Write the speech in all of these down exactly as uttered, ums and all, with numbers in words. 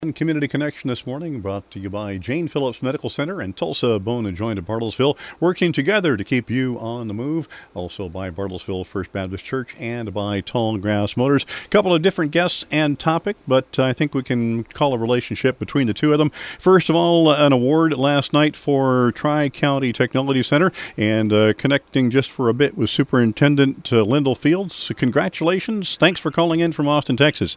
Community Connection this morning brought to you by Jane Phillips Medical Center and Tulsa Bone and Joint of Bartlesville, working together to keep you on the move. Also by Bartlesville First Baptist Church and by Tall Grass Motors. A couple of different guests and topic, but I think we can call a relationship between the two of them. First of all, an award last night for Tri-County Technology Center, and uh, connecting just for a bit with Superintendent uh, Lyndall Fields. So congratulations. Thanks for calling in from Austin, Texas.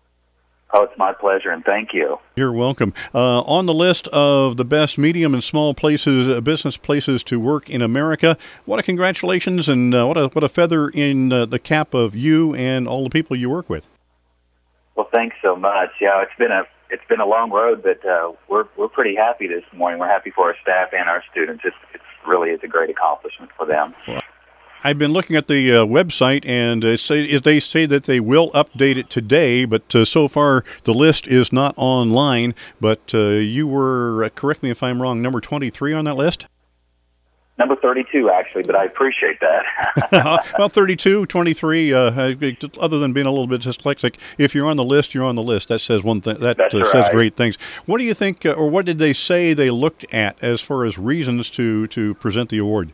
Oh, it's my pleasure, and thank you. You're welcome. Uh, on the list of the best medium and small places, uh, business places to work in America, what a congratulations, and uh, what a what a feather in uh, the cap of you and all the people you work with. Well, thanks so much. Yeah, it's been a it's been a long road, but uh, we're we're pretty happy this morning. We're happy for our staff and our students. It's it's really is a great accomplishment for them. Well, I've been looking at the uh, website, and uh, say, they say that they will update it today, but uh, so far the list is not online. But uh, you were, uh, correct me if I'm wrong, number twenty-three on that list? Number thirty-two, actually, but I appreciate that. Well, thirty-two, twenty-three, uh, other than being a little bit dyslexic, if you're on the list, you're on the list. That says one thing. That That's uh, right. says great things. What do you think, uh, or what did they say they looked at as far as reasons to, to present the award?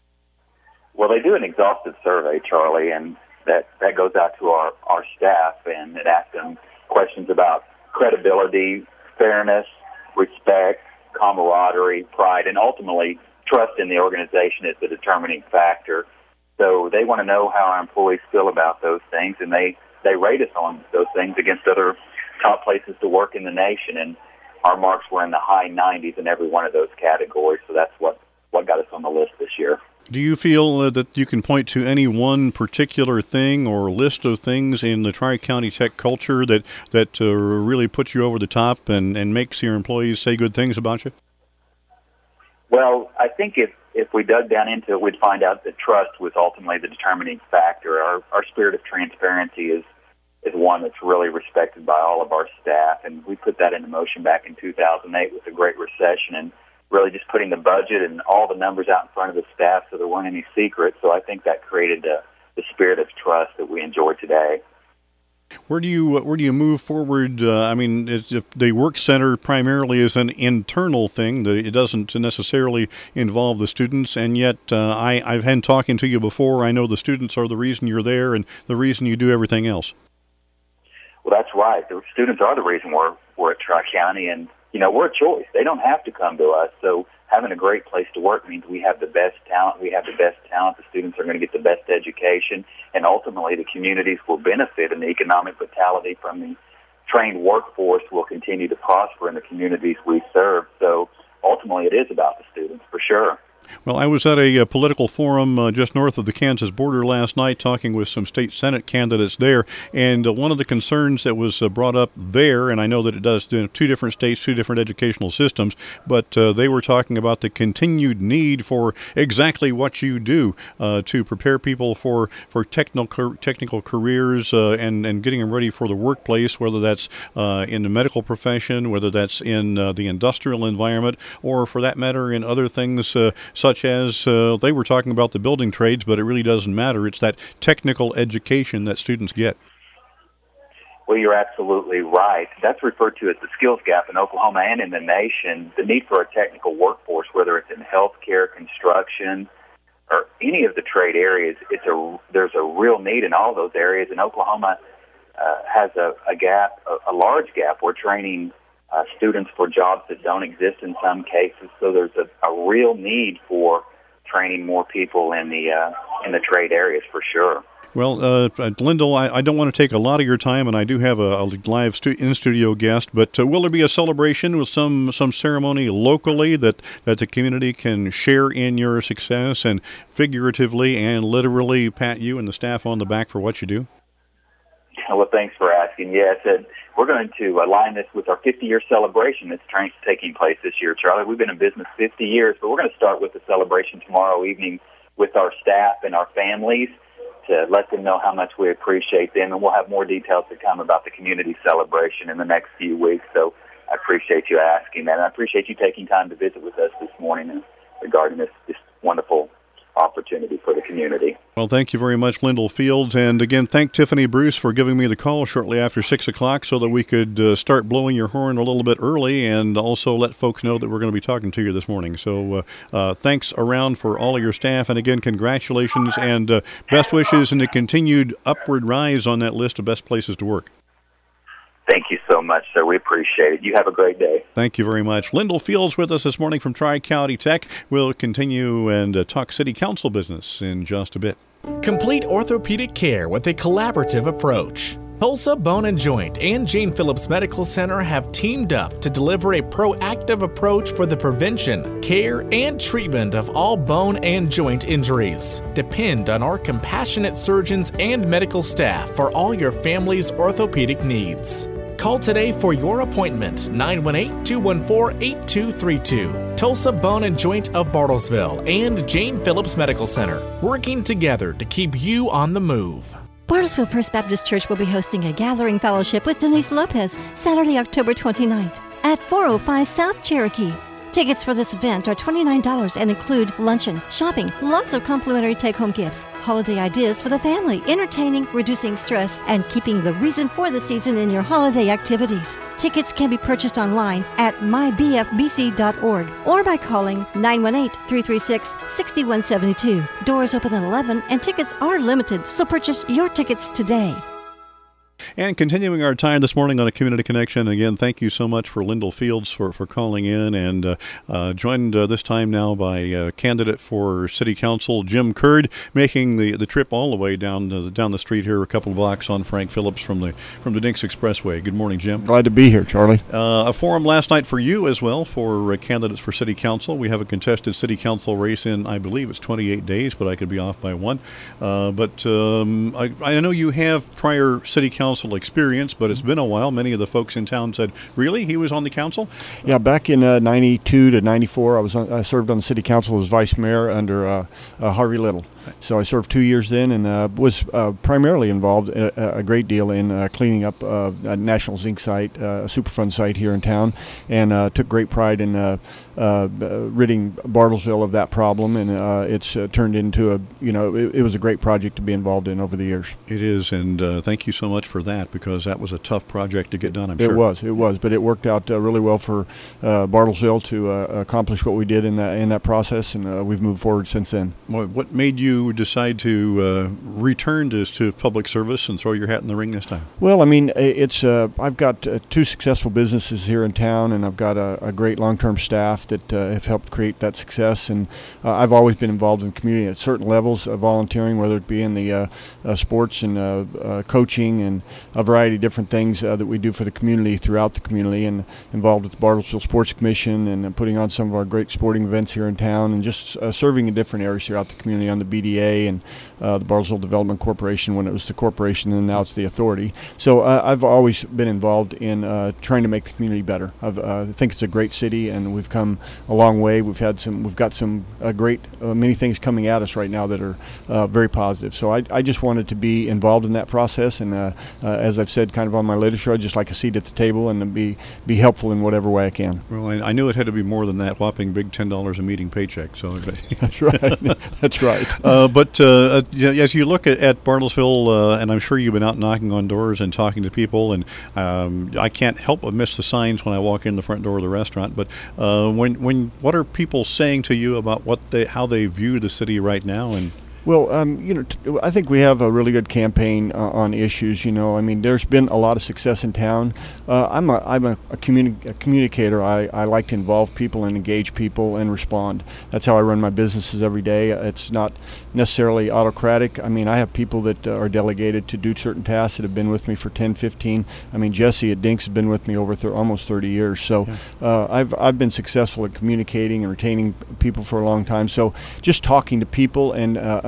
Well, they do an exhaustive survey, Charlie, and that, that goes out to our, our staff, and it asks them questions about credibility, fairness, respect, camaraderie, pride, and ultimately trust in the organization is the determining factor. So they want to know how our employees feel about those things, and they, they rate us on those things against other top places to work in the nation, and our marks were in the high nineties in every one of those categories, so that's what, what got us on the list this year. Do you feel uh, that you can point to any one particular thing or list of things in the Tri-County Tech culture that, that uh, really puts you over the top and, and makes your employees say good things about you? Well, I think if, if we dug down into it, we'd find out that trust was ultimately the determining factor. Our, our spirit of transparency is, is one that's really respected by all of our staff, and we put that into motion back in two thousand eight with the Great Recession, and really just putting the budget and all the numbers out in front of the staff so there weren't any secrets. So I think that created the, the spirit of trust that we enjoy today. Where do you where do you move forward? Uh, I mean, it's, if the work center primarily is an internal thing. The, it doesn't necessarily involve the students, and yet uh, I, I've been talking to you before. I know the students are the reason you're there and the reason you do everything else. Well, that's right. The students are the reason we're, we're at Tri-County, and you know, we're a choice. They don't have to come to us. So having a great place to work means we have the best talent. We have the best talent. The students are going to get the best education. And ultimately, the communities will benefit, and the economic vitality from the trained workforce will continue to prosper in the communities we serve. So ultimately, it is about the students, for sure. Well, I was at a, a political forum uh, just north of the Kansas border last night talking with some state Senate candidates there, and uh, one of the concerns that was uh, brought up there, and I know that it does in two different states, two different educational systems, but uh, they were talking about the continued need for exactly what you do uh, to prepare people for, for technical technical careers uh, and, and getting them ready for the workplace, whether that's uh, in the medical profession, whether that's in uh, the industrial environment, or for that matter in other things uh, such as uh, they were talking about the building trades, but it really doesn't matter. It's that technical education that students get. Well, you're absolutely right. That's referred to as the skills gap in Oklahoma and in the nation. The need for a technical workforce, whether it's in healthcare, construction, or any of the trade areas, it's a there's a real need in all those areas. And Oklahoma uh, has a, a gap, a, a large gap. We're training Uh, students for jobs that don't exist in some cases, so there's a, a real need for training more people in the uh, in the trade areas for sure. Well, uh, Lyndall, I, I don't want to take a lot of your time, and I do have a, a live stu- in-studio guest, but uh, will there be a celebration with some, some ceremony locally that, that the community can share in your success and figuratively and literally pat you and the staff on the back for what you do? Well, thanks for asking. Yes, uh, we're going to align this with our fifty-year celebration that's tra- taking place this year, Charlie. We've been in business fifty years, but we're going to start with the celebration tomorrow evening with our staff and our families to let them know how much we appreciate them, and we'll have more details to come about the community celebration in the next few weeks. So I appreciate you asking that, and I appreciate you taking time to visit with us this morning regarding this, this wonderful opportunity for the community. Well, thank you very much, Lyndall Fields. And again, thank Tiffany Bruce for giving me the call shortly after six o'clock so that we could uh, start blowing your horn a little bit early and also let folks know that we're going to be talking to you this morning. So uh, uh, thanks around for all of your staff. And again, congratulations and uh, best wishes in the continued upward rise on that list of best places to work. Thank you so much, sir. We appreciate it. You have a great day. Thank you very much. Lyndall Fields with us this morning from Tri-County Tech. We'll continue and uh, talk City Council business in just a bit. Complete orthopedic care with a collaborative approach. Tulsa Bone and Joint and Jane Phillips Medical Center have teamed up to deliver a proactive approach for the prevention, care, and treatment of all bone and joint injuries. Depend on our compassionate surgeons and medical staff for all your family's orthopedic needs. Call today for your appointment, nine one eight, two one four, eight two three two. Tulsa Bone and Joint of Bartlesville and Jane Phillips Medical Center, working together to keep you on the move. Bartlesville First Baptist Church will be hosting a gathering fellowship with Denise Lopez Saturday, October twenty-ninth at four oh five South Cherokee. Tickets for this event are twenty-nine dollars and include luncheon, shopping, lots of complimentary take-home gifts, holiday ideas for the family, entertaining, reducing stress, and keeping the reason for the season in your holiday activities. Tickets can be purchased online at my b f b c dot org or by calling nine one eight, three three six, six one seven two. Doors open at eleven and tickets are limited, so purchase your tickets today. And continuing our time this morning on A Community Connection, again, thank you so much for Lyndall Fields for, for calling in and uh, uh, joined uh, this time now by uh, candidate for City Council, Jim Curd, making the, the trip all the way down the, down the street here, a couple of blocks on Frank Phillips from the from the Dinks Expressway. Good morning, Jim. Glad to be here, Charlie. Uh, a forum last night for you as well for uh, candidates for City Council. We have a contested City Council race in, I believe it's twenty-eight days, but I could be off by one. Uh, but um, I, I know you have prior City Council experience, but it's been a while. Many of the folks in town said, really? He was on the council? Yeah, back in uh, ninety-two to ninety-four, I was on, I served on the city council as vice mayor under uh, uh, Harvey Little. So I served two years then and uh, was uh, primarily involved a, a great deal in uh, cleaning up uh, a National Zinc site, uh, a Superfund site here in town, and uh, took great pride in uh, uh, ridding Bartlesville of that problem. And uh, it's uh, turned into a, you know, it, it was a great project to be involved in over the years. It is, and uh, thank you so much for that, because that was a tough project to get done, I'm it sure. It was, it was, but it worked out uh, really well for uh, Bartlesville to uh, accomplish what we did in that in that process, and uh, we've moved forward since then. Well, what made you decide to uh, return to, to public service and throw your hat in the ring this time? Well, I mean, it's uh, I've got uh, two successful businesses here in town, and I've got a, a great long-term staff that uh, have helped create that success. And uh, I've always been involved in the community at certain levels of volunteering, whether it be in the uh, uh, sports and uh, uh, coaching and a variety of different things uh, that we do for the community throughout the community, and involved with the Bartlesville Sports Commission and uh, putting on some of our great sporting events here in town, and just uh, serving in different areas throughout the community on the B D A and uh, the Bartlesville Development Corporation when it was the corporation, and now it's the authority. So uh, I've always been involved in uh, trying to make the community better. I've, uh, I think it's a great city, and we've come a long way. We've had some, we've got some uh, great, uh, many things coming at us right now that are uh, very positive. So I, I just wanted to be involved in that process, and uh, uh, as I've said kind of on my literature, I'd just like a seat at the table and to be, be helpful in whatever way I can. Well, I, I knew it had to be more than that whopping big ten dollars a meeting paycheck. So That's right. That's right. Uh, but uh, as you look at, at Bartlesville, uh, and I'm sure you've been out knocking on doors and talking to people, and um, I can't help but miss the signs when I walk in the front door of the restaurant. But uh, when, when, what are people saying to you about what they, how they view the city right now? And Well, um, you know, t- I think we have a really good campaign uh, on issues. You know, I mean, there's been a lot of success in town. Uh, I'm a I'm a, a, communi- a communicator. I, I like to involve people and engage people and respond. That's how I run my businesses every day. It's not necessarily autocratic. I mean, I have people that uh, are delegated to do certain tasks that have been with me for ten, fifteen. I mean, Jesse at Dinks has been with me over th- almost thirty years. So uh, I've I've been successful at communicating and retaining people for a long time. So just talking to people and uh,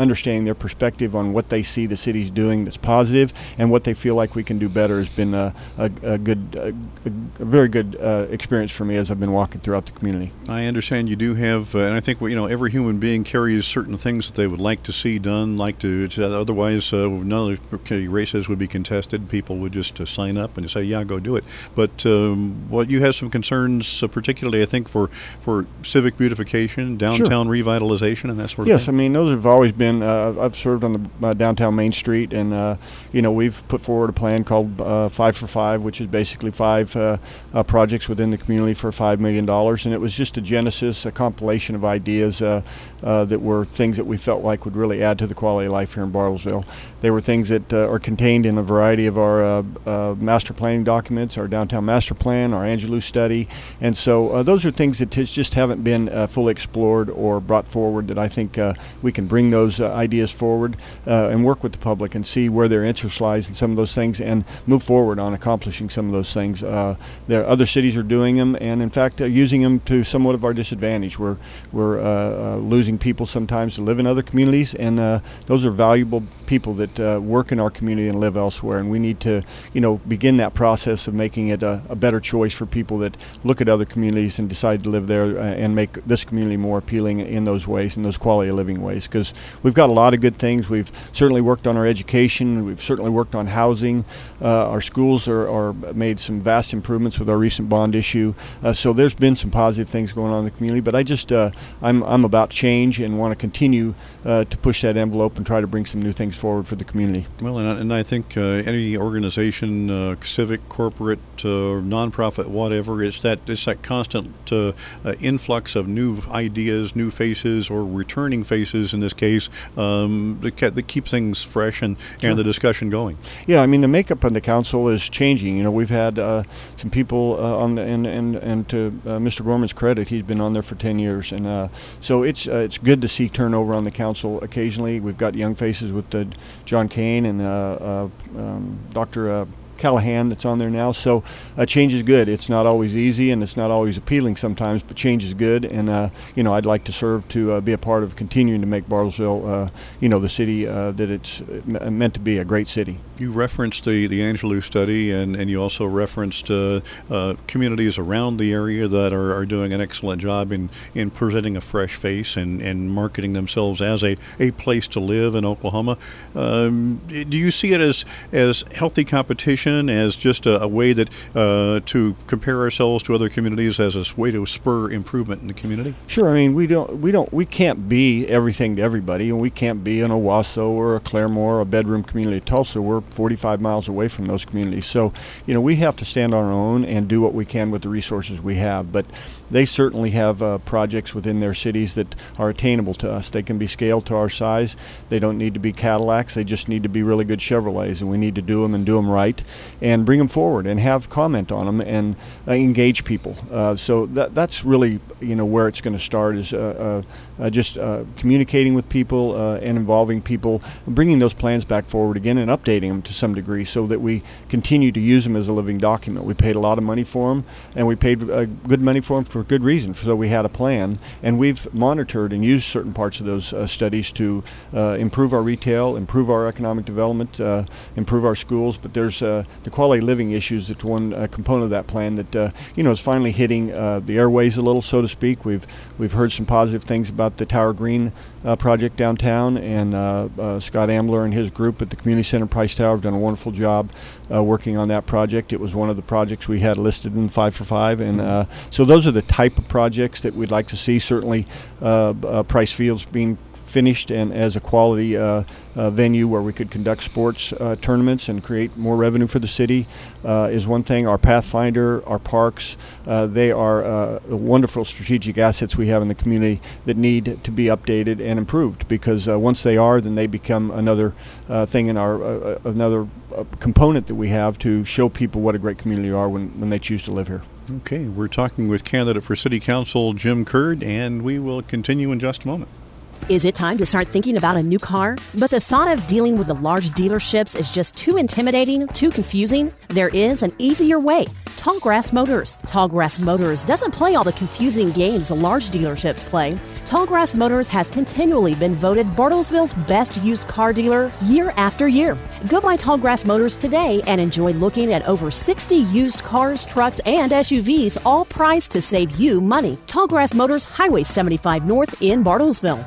understanding their perspective on what they see the city's doing that's positive and what they feel like we can do better has been a, a, a good, a, a very good uh, experience for me as I've been walking throughout the community. I understand you do have, uh, and I think you know every human being carries certain things that they would like to see done, like to, to otherwise uh, none of the races would be contested. People would just uh, sign up and say, yeah, go do it. But um, what you have some concerns, uh, particularly I think for, for civic beautification, downtown sure. revitalization, and that sort of yes, thing. Yes, I mean those have always been. Uh, I've served on the uh, downtown Main Street, and uh, you know we've put forward a plan called uh, Five for Five, which is basically five uh, uh, projects within the community for five million dollars, and it was just a genesis, a compilation of ideas uh, uh, that were things that we felt like would really add to the quality of life here in Bartlesville. They were things that uh, are contained in a variety of our uh, uh, master planning documents, our downtown master plan, our Angelou study, and so uh, those are things that t- just haven't been uh, fully explored or brought forward. That I think uh, we can bring those uh, ideas forward uh, and work with the public and see where their interest lies in some of those things and move forward on accomplishing some of those things. Uh, there, other cities are doing them, and in fact, uh, using them to somewhat of our disadvantage. We're we're uh, uh, losing people sometimes to live in other communities, and uh, those are valuable people that uh, work in our community and live elsewhere. And we need to, you know, begin that process of making it a, a better choice for people that look at other communities and decide to live there uh, and make this community more appealing in those ways, in those quality of living ways. Because we've got a lot of good things. We've certainly worked on our education. We've certainly worked on housing. Uh, our schools are, are made some vast improvements with our recent bond issue. Uh, so there's been some positive things going on in the community. But I just, uh, I'm, I'm about change and want to continue uh, to push that envelope and try to bring some new things forward for the community. Well, and I, and I think uh, any organization, uh, civic, corporate, uh, nonprofit, whatever, it's that it's that constant uh, uh, influx of new ideas, new faces, or returning faces in this case, um, that, ca- that keep things fresh and, Sure. and the discussion going. Yeah, I mean the makeup of the council is changing. You know, we've had uh, some people uh, on the, and and and to uh, Mister Gorman's credit, he's been on there for ten years, and uh, so it's uh, it's good to see turnover on the council occasionally. We've got young faces with uh, John Kane and uh, uh, um, Doctor Uh, Callahan that's on there now. So uh, change is good. It's not always easy and it's not always appealing sometimes, but change is good. And uh, you know, I'd like to serve to uh, be a part of continuing to make Bartlesville, uh, you know, the city uh, that it's m- meant to be, a great city. You referenced the, the Angelou study, and, and you also referenced uh, uh, communities around the area that are, are doing an excellent job in, in presenting a fresh face and, and marketing themselves as a, a place to live in Oklahoma. Um, do you see it as, as healthy competition, as just a, a way that uh, to compare ourselves to other communities as a way to spur improvement in the community? Sure. I mean, we don't, we don't, we can't be everything to everybody, and we can't be an Owasso or a Claremore or a bedroom community of Tulsa. We're forty-five miles away from those communities. So, you know, we have to stand on our own and do what we can with the resources we have. But they certainly have uh, projects within their cities that are attainable to us. They can be scaled to our size. They don't need to be Cadillacs. They just need to be really good Chevrolets, and we need to do them and do them right and bring them forward and have comment on them and uh, engage people. Uh, so that that's really, you know, where it's going to start is uh, uh, uh, just uh, communicating with people uh, and involving people, bringing those plans back forward again and updating them to some degree so that we continue to use them as a living document. We paid a lot of money for them, and we paid uh, good money for them for good reason. So we had a plan, and we've monitored and used certain parts of those uh, studies to uh, improve our retail, improve our economic development, uh, improve our schools. But there's uh, the quality of living issues that's one uh, component of that plan that uh, you know is finally hitting uh, the airways a little, so to speak. We've we've heard some positive things about the Tower Green uh, project downtown, and uh, uh, Scott Ambler and his group at the Community Center Price Tower have done a wonderful job uh, working on that project. It was one of the projects we had listed in Five for Five, and uh, so those are the type of projects that we'd like to see. Certainly, uh, uh, Price Fields being finished and as a quality uh, uh, venue where we could conduct sports uh, tournaments and create more revenue for the city uh, is one thing. Our Pathfinder, our parks, uh, they are uh, wonderful strategic assets we have in the community that need to be updated and improved, because uh, once they are, then they become another uh, thing in our uh, another uh, component that we have to show people what a great community we are when, when they choose to live here. Okay, we're talking with candidate for City Council Jim Curd, and we will continue in just a moment. Is it time to start thinking about a new car? But the thought of dealing with the large dealerships is just too intimidating, too confusing? There is an easier way. Tallgrass Motors. Tallgrass Motors doesn't play all the confusing games the large dealerships play. Tallgrass Motors has continually been voted Bartlesville's best used car dealer year after year. Go by Tallgrass Motors today and enjoy looking at over sixty used cars, trucks, and S U Vs, all priced to save you money. Tallgrass Motors, Highway seventy-five North in Bartlesville.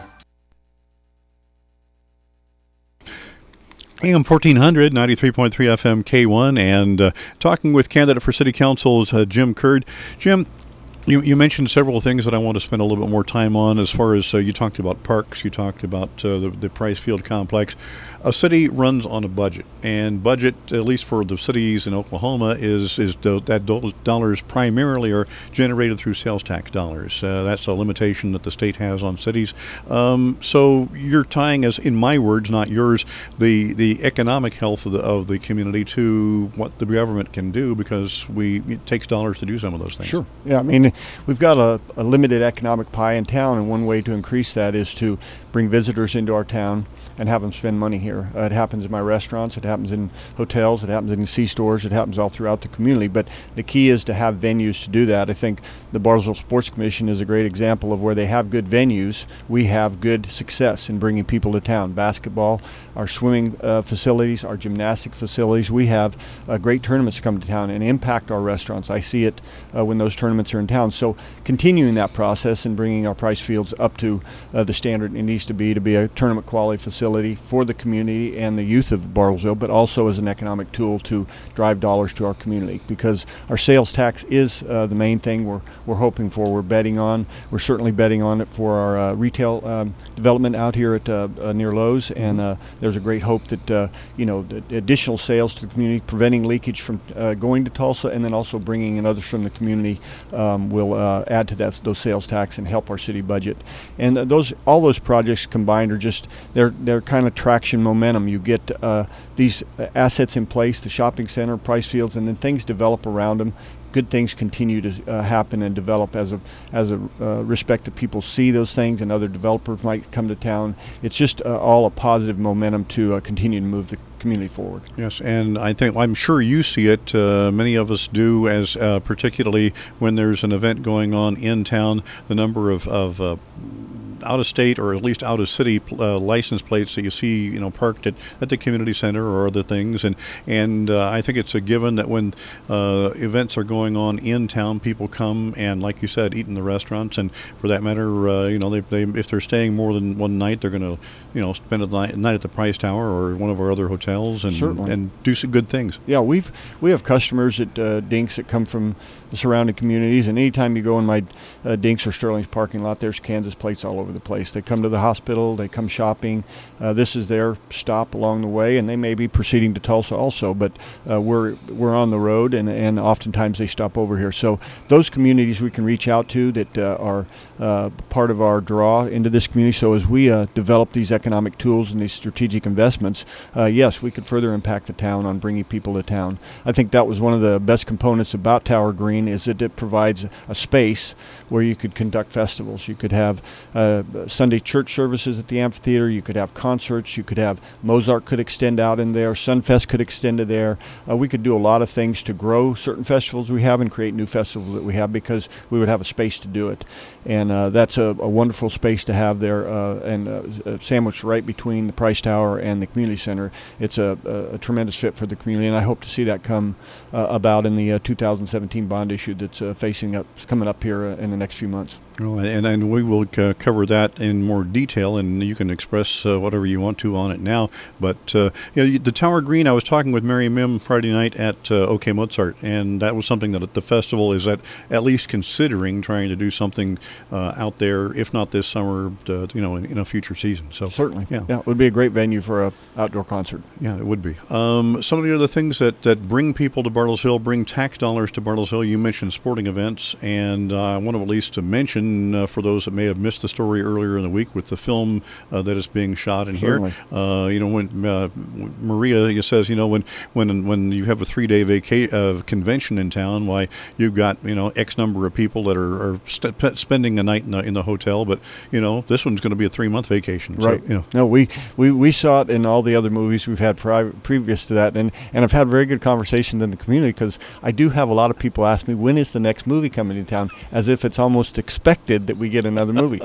A M fourteen hundred, ninety-three point three F M K one, and uh, talking with candidate for City Council's uh, Jim Curd. Jim, You, you mentioned several things that I want to spend a little bit more time on. As far as uh, you talked about parks, you talked about uh, the, the Price Field complex. A city runs on a budget, and budget, at least for the cities in Oklahoma, is is do, that do, dollars primarily are generated through sales tax dollars. Uh, that's a limitation that the state has on cities. Um, so you're tying, as in my words, not yours, the the economic health of the of the community to what the government can do, because we it takes dollars to do some of those things. Sure. Yeah. I mean, we've got a, a limited economic pie in town, and one way to increase that is to bring visitors into our town and have them spend money here. Uh, it happens in my restaurants, it happens in hotels, it happens in C-stores, it happens all throughout the community. But the key is to have venues to do that. I think the Bartlesville Sports Commission is a great example of where they have good venues. We have good success in bringing people to town. Basketball, our swimming uh, facilities, our gymnastic facilities. We have uh, great tournaments come to town and impact our restaurants. I see it uh, when those tournaments are in town. So continuing that process and bringing our Price Fields up to uh, the standard it needs to be to be a tournament quality facility for the community and the youth of Bartlesville, but also as an economic tool to drive dollars to our community, because our sales tax is uh, the main thing we're we're hoping for. We're betting on. We're certainly betting on it for our uh, retail um, development out here at uh, uh, near Lowe's, and uh, there's a great hope that uh, you know the additional sales to the community, preventing leakage from uh, going to Tulsa, and then also bringing in others from the community um, will uh, add to that those sales tax and help our city budget. And uh, those all those projects combined are just they're they're kind of traction momentum. You get uh, these assets in place, the shopping center, Price Fields, and then things develop around them. Good things continue to uh, happen and develop as a as a uh, respect that people see those things, and other developers might come to town. It's just uh, all a positive momentum to uh, continue to move the community forward. Yes, and I think I'm sure you see it. Uh, many of us do, as uh, particularly when there's an event going on in town. The number of of uh, out-of-state or at least out-of-city uh, license plates that you see, you know, parked at, at the community center or other things, and and uh, I think it's a given that when uh, events are going on in town, people come and, like you said, eat in the restaurants, and for that matter, uh, you know, they, they if they're staying more than one night, they're going to, you know, spend a night, night at the Price Tower or one of our other hotels and Certainly. and do some good things. Yeah, we've we have customers at uh, Dinks that come from the surrounding communities, and anytime you go in my uh, Dinks or Sterling's parking lot, there's Kansas plates all over the place. They come to the hospital, they come shopping. Uh, this is their stop along the way, and they may be proceeding to Tulsa also, but uh, we're we're on the road, and, and oftentimes they stop over here. So those communities we can reach out to that uh, are uh, part of our draw into this community. So as we uh, develop these economic tools and these strategic investments, uh, yes, we could further impact the town on bringing people to town. I think that was one of the best components about Tower Green, is that it provides a space where you could conduct festivals. You could have uh, Sunday church services at the amphitheater. You could have concerts. You could have Mozart could extend out in there. Sunfest could extend to there. Uh, we could do a lot of things to grow certain festivals we have and create new festivals that we have, because we would have a space to do it. And uh, that's a, a wonderful space to have there, uh, and uh, sandwiched right between the Price Tower and the community center. It's a, a, a tremendous fit for the community, and I hope to see that come uh, about in the uh, two thousand seventeen bond issue that's uh, facing up, coming up here uh, in the next few months. Oh, and, and we will uh, cover that in more detail, and you can express uh, whatever you want to on it now. But uh, you know, the Tower Green, I was talking with Mary Mim Friday night at uh, OK Mozart, and that was something that the festival is at, at least considering trying to do something uh, out there, if not this summer, to, you know, in, in a future season. So certainly, yeah. yeah, it would be a great venue for a outdoor concert. Yeah, it would be. Um, some of the other things that, that bring people to Bartlesville, bring tax dollars to Bartlesville. You mentioned sporting events, and uh, I want to at least to mention. Uh, for those that may have missed the story earlier in the week with the film uh, that is being shot in Certainly. here, uh, you know, when uh, Maria says, you know, when when when you have a three-day vaca- uh, convention in town, why you've got, you know, X number of people that are, are st- spending a night in the, in the hotel, but you know, this one's going to be a three-month vacation. Right. So, you know. No, we, we, we saw it in all the other movies we've had pri- previous to that, and, and I've had very good conversations in the community, because I do have a lot of people ask me, when is the next movie coming to town, as if it's almost expected that we get another movie. And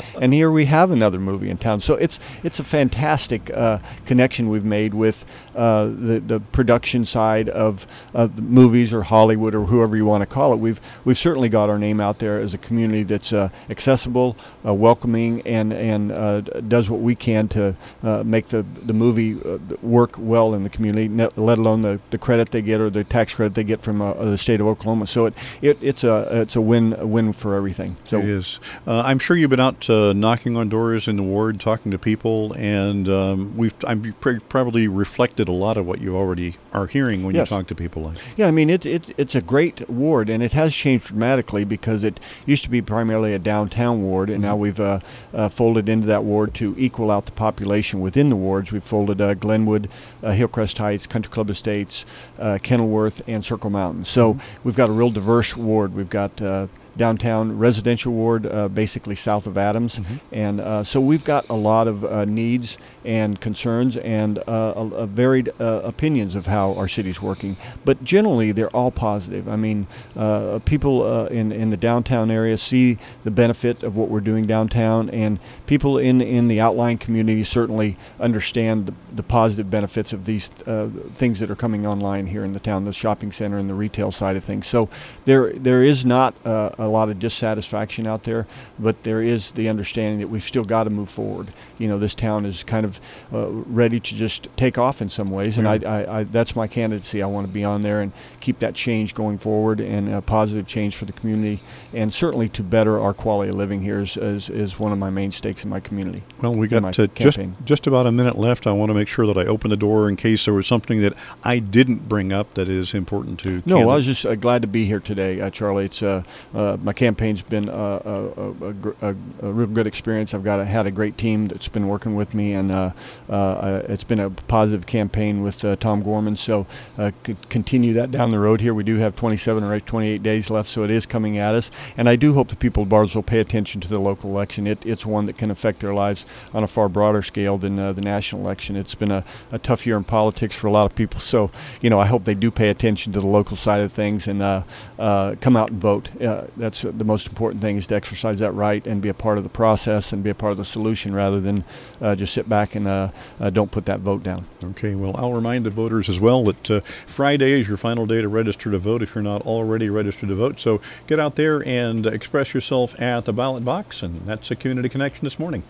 year we have another movie in town. So it's it's a fantastic uh, connection we've made with uh, the the production side of of the movies, or Hollywood, or whoever you want to call it. We've we've certainly got our name out there as a community that's uh, accessible, uh, welcoming, and and uh, does what we can to uh, make the the movie uh, work well in the community, let alone the, the credit they get or the tax credit they get from uh, the state of Oklahoma. So it, it it's a it's a win a win for everything. So it is. Uh, I'm sure you've been out uh, knocking on doors in the ward, talking to people, and um, we've I'm pr- probably reflected a lot of what you already are hearing when yes. you talk to people. Like. Yeah, I mean it, it it's a great ward, and it has changed dramatically because it used to be primarily a downtown ward, and mm-hmm. now we've uh, uh, folded into that ward to equal out the population within the wards. We've folded uh, Glenwood, uh, Hillcrest Heights, Country Club Estates, uh, Kenilworth, and Circle Mountain. So mm-hmm. we've got a real diverse ward. We've got uh, downtown residential ward, uh, basically south of Adams, mm-hmm. and uh, so we've got a lot of uh, needs and concerns and uh, a, a varied uh, opinions of how our city's working. But generally, they're all positive. I mean, uh, people uh, in in the downtown area see the benefit of what we're doing downtown, and people in in the outlying community certainly understand the, the positive benefits of these uh, things that are coming online here in the town, the shopping center and the retail side of things. So there there is not uh, a lot of dissatisfaction out there, but there is the understanding that we've still got to move forward. You know, this town is kind of uh, ready to just take off in some ways, and mm-hmm. I, I, I that's my candidacy. I want to be on there and keep that change going forward, and a positive change for the community, and certainly to better our quality of living here is, is, is one of my main stakes in my community. Well, we got uh, just, just about a minute left. I want to make sure that I open the door in case there was something that I didn't bring up that is important to No, candidates. I was just uh, glad to be here today, uh, Charlie. It's uh, uh, my campaign's been uh, a, a, a, a real good experience. I've got a, had a great team that's been working with me, and uh, uh, it's been a positive campaign with uh, Tom Gorman. So uh, could continue that down the road here. We do have twenty-seven or twenty-eight days left, so it is coming at us. And I do hope the people of Bartlesville pay attention to the local election. It, it's one that can affect their lives on a far broader scale than uh, the national election. It's been a, a tough year in politics for a lot of people. So, you know, I hope they do pay attention to the local side of things and uh, uh, come out and vote. Uh, that's uh, the most important thing, is to exercise that right and be a part of the process and be a part of the solution, rather than uh, just sit back and uh, uh, don't put that vote down. Okay, well, I'll remind the voters as well that uh, Friday is your final day to register to vote if you're not already registered to vote. So get out there and express yourself at the ballot box, and that's a Community Connection this morning.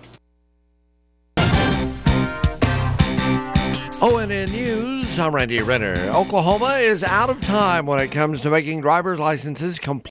O N N News, I'm Randy Renner. Oklahoma is out of time when it comes to making driver's licenses compliant.